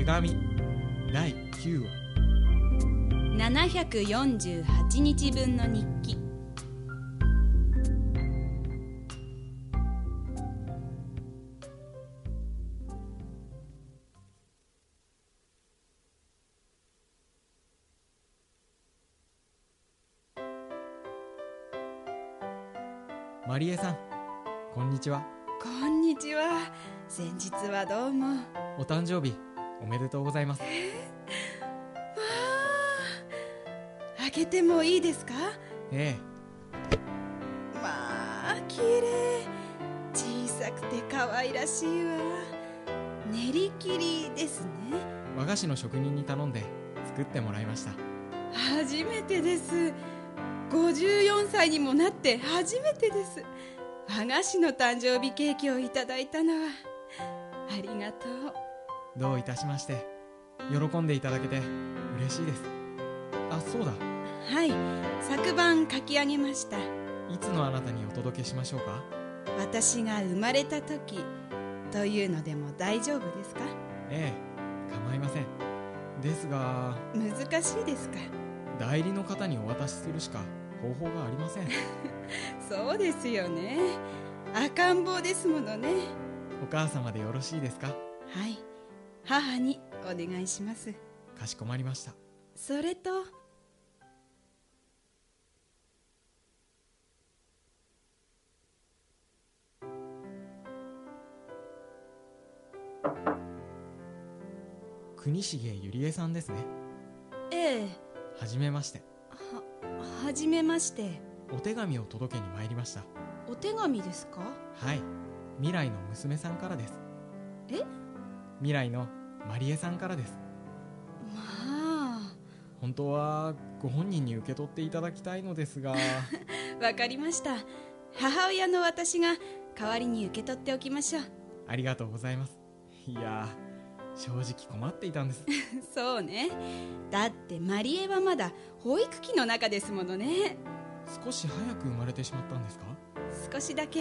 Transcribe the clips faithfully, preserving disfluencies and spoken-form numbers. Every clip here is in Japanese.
紙だいきゅうわななひゃくよんじゅうはちにちぶんの日記。 マリエさん、こんにちは。 こんにちは。先日はどうも。 お誕生日おめでとうございます。 わあ、開けてもいいですか？ えまあ、きれい。小さくて可愛らしいわ。練り切りですね。 え、和菓子の職人に頼んで作ってもらいました。 初めてです。ごじゅうよんさいにもなって初めてです。和菓子の誕生日ケーキをいただいたのはありがとう。 どういたしまして。喜んでいただけて嬉しいです。あ、そうだ、 はい、昨晩書き上げました。 いつのあなたにお届けしましょうか？ 私が生まれた時というのでも大丈夫ですか？ ええ、構いません。ですが難しいですか？ 代理の方にお渡しするしか方法がありません。 そうですよね。赤ん坊ですものね。 お母様でよろしいですか？ はい、母にお願いします。 かしこまりました。 それと国重ゆりえさんですね。 ええ、 はじめまして。 は、はじめまして。 お手紙を届けに参りました。 お手紙ですか？ はい、未来の娘さんからです。 え？ 未来のマリエさんからです。 まあ、 本当はご本人に受け取っていただきたいのですがわかりました。母親の私が代わりに受け取っておきましょう。 ありがとうございます。いや正直困っていたんですそうね。だってマリエはまだ保育器の中ですものね。 少し早く生まれてしまったんですか？ 少しだけ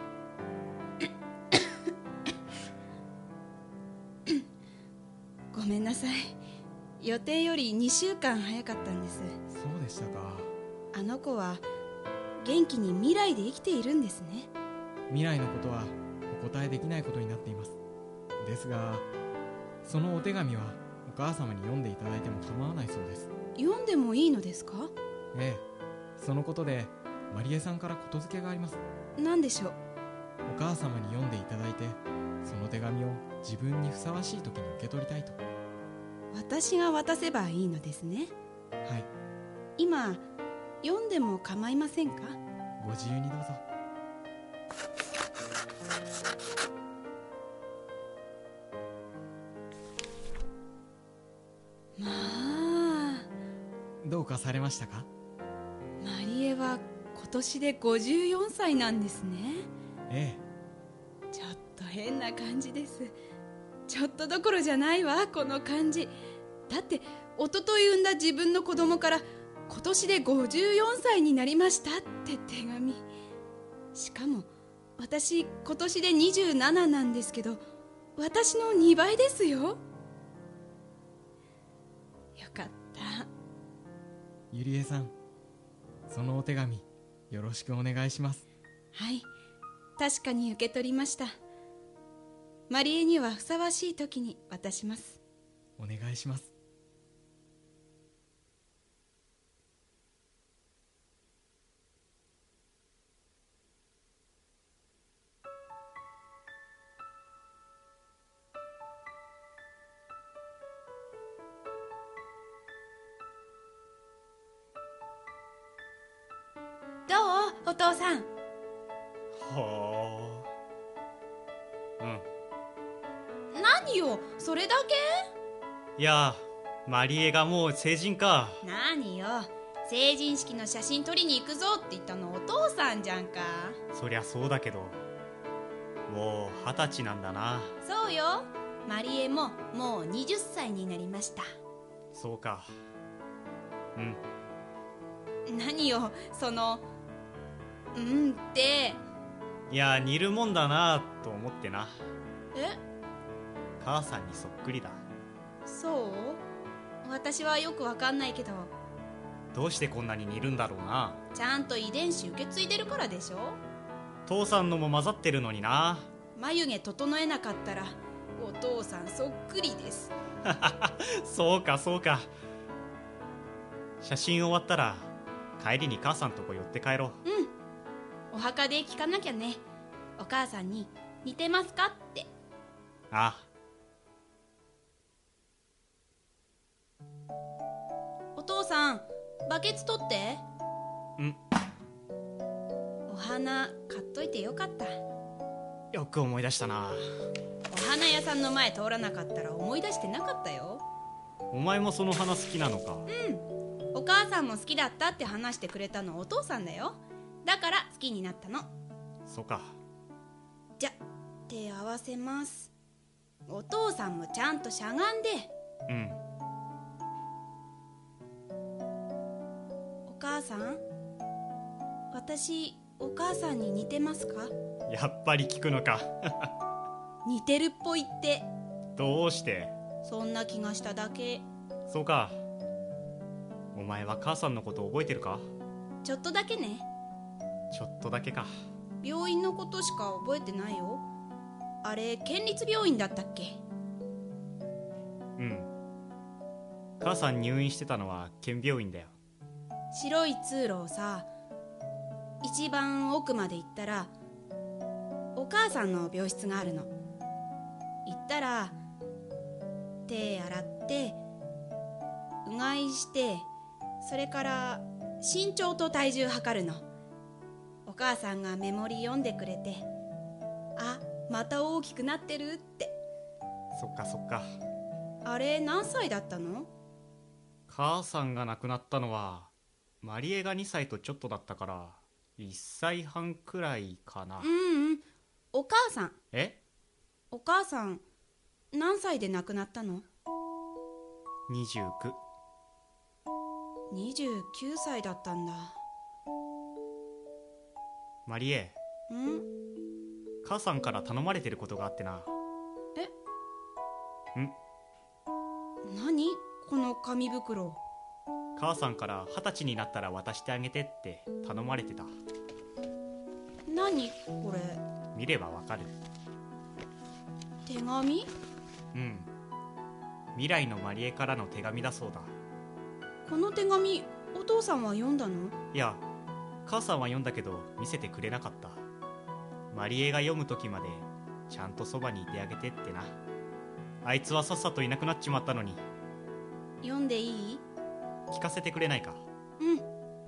ごめんなさい。予定よりにしゅうかん早かったんです。 そうでしたか。 あの子は元気に未来で生きているんですね。 未来のことはお答えできないことになっています。ですがそのお手紙はお母様に読んでいただいても構わないそうです。 読んでもいいのですか？ ええ、そのことでマリエさんからことづけがあります。 何でしょう？ お母様に読んでいただいて、その手紙を自分にふさわしい時に受け取りたいと。 私が渡せばいいのですね。 はい、 今読んでも構いませんか？ ご自由にどうぞ。 まあ、 どうかされましたか？ マリエは今年でごじゅうよんさいなんですね。 えちょっと変な感じです。ちょっとどころじゃないわ、この感じ。だって一昨日産んだ自分の子供から今年でごじゅうよんさいになりましたって手紙。しかも私今年でにじゅうなななんですけど、私のにばいですよ。よかった。 ゆりえさん、そのお手紙よろしくお願いします。 はい、確かに受け取りました。マリエにはふさわしい時に渡します。 お願いします。 どう？お父さん。 はあ、うん。 何よ、それだいや、マリエがもう成人か。 け？何よ、成人式の写真撮りに行くぞって言ったのお父さんじゃんか。 そりゃそうだけど、もう二十歳なんだな。 そうよ、マリエももうはたちになりました。 そうか。うん。 何よ、そのうんって。 いや、似るもんだなと思ってな。 え？ 母さんにそっくりだ。 そう私はよくわかんないけど、 どうしてこんなに似るんだろうな。 ちゃんと遺伝子受け継いでるからでしょ。 父さんのも混ざってるのにな。 眉毛整えなかったらお父さんそっくりです。 そうかそうか。写真終わったら帰りに母さんとこ寄って帰ろう。 うん、お墓で聞かなきゃね。お母さんに似てますかって。 ああ。 お父さん、バケツ取って。 ん。 お花買っといてよかった。 よく思い出したな。 お花屋さんの前通らなかったら思い出してなかったよ。 お前もその花好きなのか。 うん、お母さんも好きだったって話してくれたのお父さんだよ。だから好きになったの。 そうか。 じゃ、手合わせます。お父さんもちゃんとしゃがんで。 うん。 お母さん、私お母さんに似てますか？ やっぱり聞くのか。 似てるっぽいって。 どうして？ そんな気がしただけ。 そうか。お前は母さんのこと覚えてるか？ ちょっとだけね。 ちょっとだけか。 病院のことしか覚えてないよ。あれ県立病院だったっけ？ うん。母さん入院してたのは県病院だよ。 白い通路をさ、一番奥まで行ったらお母さんの病室があるの。行ったら手洗ってうがいして、それから身長と体重測るの。お母さんがメモリ読んでくれて、あ、また大きくなってるって。 そっかそっか。 あれ何歳だったの？ 母さんが亡くなったのはマリエがにさいとちょっとだったからいっさいはんくらいかな。 うんうん、お母さん。 え？ お母さん何歳で亡くなったの？ にじゅうきゅう。 にじゅうきゅうさいだったんだ。 マリエ、 ん？ 母さんから頼まれてることがあってな。 え？ ん？ 何この紙袋。 母さんから二十歳になったら渡してあげてって頼まれてた。 何これ？ 見ればわかる。 手紙？ うん。未来のマリエからの手紙だそうだ。 この手紙お父さんは読んだの？ いや、母さんは読んだけど見せてくれなかった。マリエが読む時までちゃんとそばにいてあげてってな。あいつはさっさといなくなっちまったのに。 読んでいい？ 聞かせてくれないか？ うん。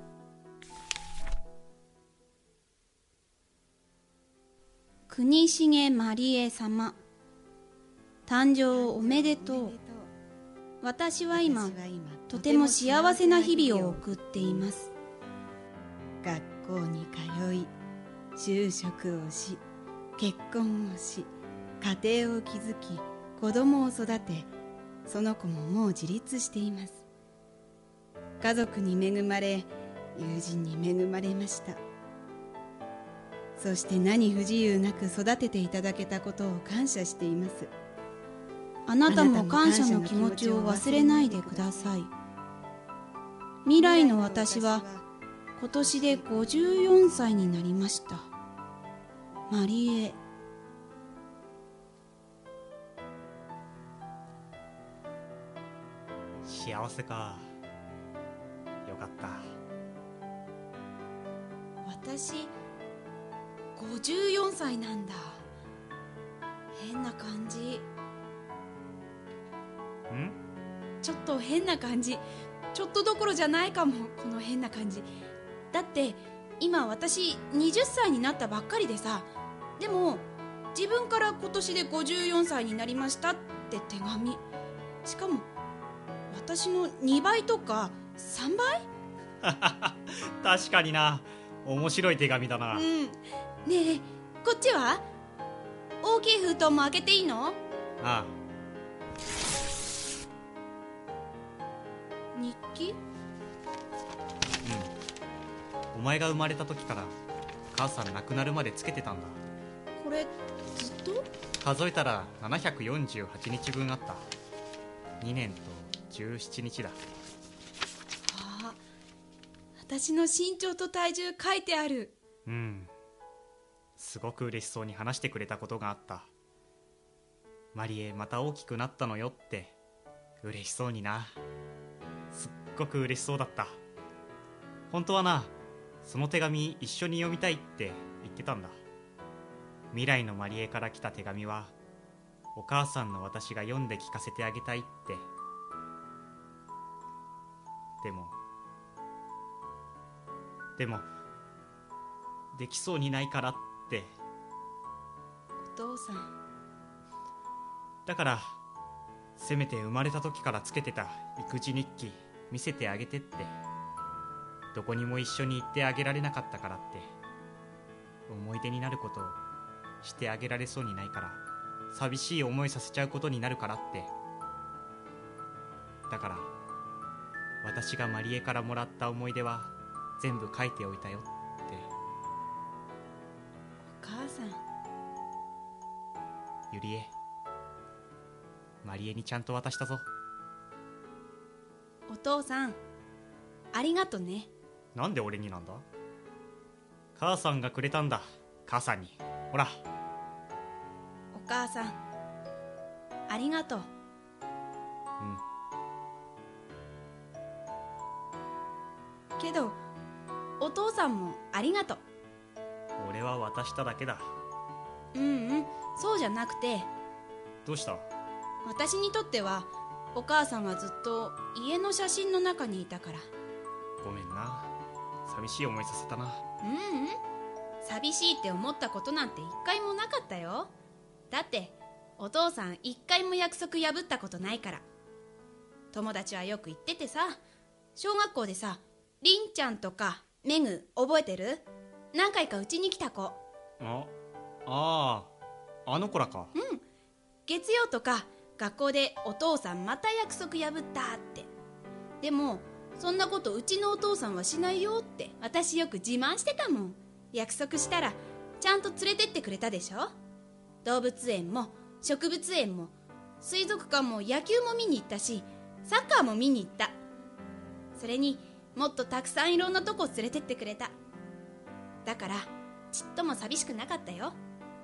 国重マリエ様、誕生おめでとう。私は今とても幸せな日々を送っています。学校に通い、就職をし、結婚をし、家庭を築き、子供を育て、その子ももう自立しています。家族に恵まれ、友人に恵まれました。そして何不自由なく育てていただけたことを感謝しています。あなたも感謝の気持ちを忘れないでください。未来の私は今年でごじゅうよんさいになりました。マリエ。 幸せか。よかった。 私ごじゅうよんさいなんだ。変な感じ。 ん？ ちょっと変な感じ。ちょっとどころじゃないかも、この変な感じ。だって今私はたちになったばっかりでさ。でも自分から今年でごじゅうよんさいになりましたって手紙。しかも私のにばいとかさんばい？ 確かにな。面白い手紙だな。 うん。ねえ、こっちは大きい封筒も開けていいの？ ああ。 日記？ うん。お前が生まれた時から母さん亡くなるまでつけてたんだ。 これずっと？ 数えたらななひゃくよんじゅうはちにちぶんあった。 にねんとじゅうしちにちだ。 ああ、私の身長と体重書いてある。 うん、すごく嬉しそうに話してくれたことがあった。マリエまた大きくなったのよって嬉しそうにな。すっごく嬉しそうだった。本当はな、その手紙一緒に読みたいって言ってたんだ。未来のマリエから来た手紙はお母さんの私が読んで聞かせてあげたいって。でもでもできそうにないからって。 お父さん。 だからせめて生まれた時からつけてた育児日記見せてあげてって。どこにも一緒に行ってあげられなかったからって、思い出になることをしてあげられそうにないから寂しい思いさせちゃうことになるからって。だから私がマリエからもらった思い出は全部書いておいたよって。 お母さん。 ユリエ、マリエにちゃんと渡したぞ。 お父さん、ありがとね。 なんで俺になんだ？母さんがくれたんだ。母さんに。ほら。 お母さん、ありがとう。 うん。 けどお父さんもありがとう。 俺は渡しただけだ。 うんうん、そうじゃなくて。 どうした？ 私にとってはお母さんはずっと家の写真の中にいたから。 ごめんな、寂しい思いさせたな。 うんうん、寂しいって思ったことなんて一回もなかったよ。だってお父さん一回も約束破ったことないから。友達はよく言っててさ、小学校でさ、りんちゃんとかめぐ覚えてる？何回かうちに来た子。 あああ、あの子らか。 うん、月曜とか学校でお父さんまた約束破ったって。でもそんなことうちのお父さんはしないよって私よく自慢してたもん。約束したらちゃんと連れてってくれたでしょ。動物園も植物園も水族館も野球も見に行ったし、サッカーも見に行った。それにもっとたくさんいろんなとこ連れてってくれた。だからちっとも寂しくなかったよ。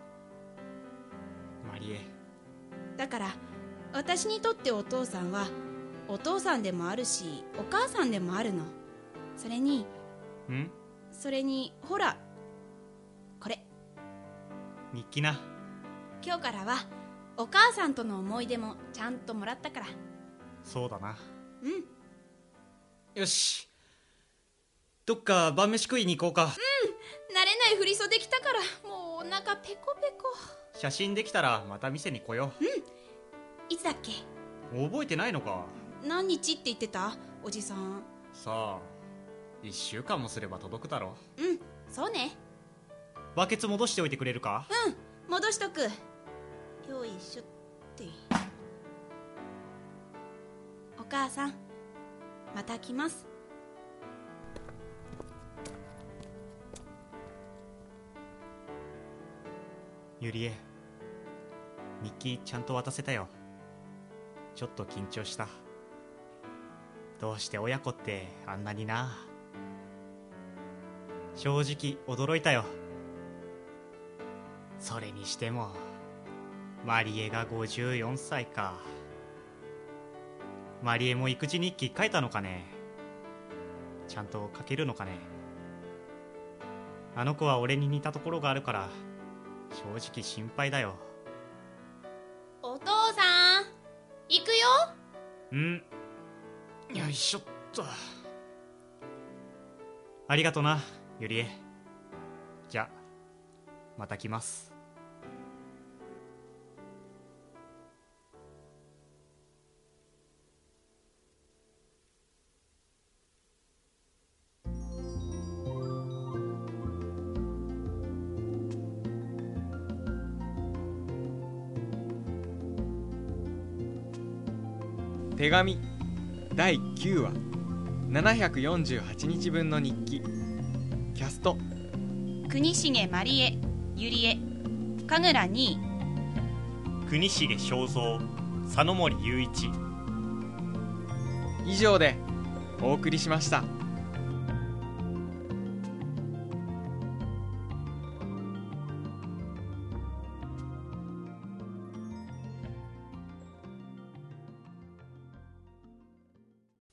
マリエ、 だから私にとってお父さんはお父さんでもあるしお母さんでもあるの。それにんそれにほらこれ日記な。 今日からはお母さんとの思い出もちゃんともらったから。 そうだな。 うん。 よし、どっか晩飯食いに行こうか。 うん、慣れない振り袖着たからもうお腹ペコペコ。 写真できたらまた店に来よう。うん、いつだっけ？ 覚えてないのか？ 何日って言ってたおじさん。 さあ、いっしゅうかんもすれば届くだろう。うん、そうね。 バケツ戻しておいてくれるか？ うん、戻しとく。よいしょって。お母さん、また来ます。 ゆりえ、日記ちゃんと渡せたよ。ちょっと緊張した。どうして親子ってあんなにな。正直驚いたよ。それにしてもマリエがごじゅうよんさいか。マリエも育児日記書いたのかね。ちゃんと書けるのかね。あの子は俺に似たところがあるから正直心配だよ。 お父さん、行くよ。 ん、よいしょっと。ありがとな、ゆりえ。じゃ、また来ます。 手紙だいきゅうわななひゃくよんじゅうはちにちぶんの日記。キャスト国重まりえ、ゆりえ、神楽に国重正蔵、佐野森雄一、 以上でお送りしました。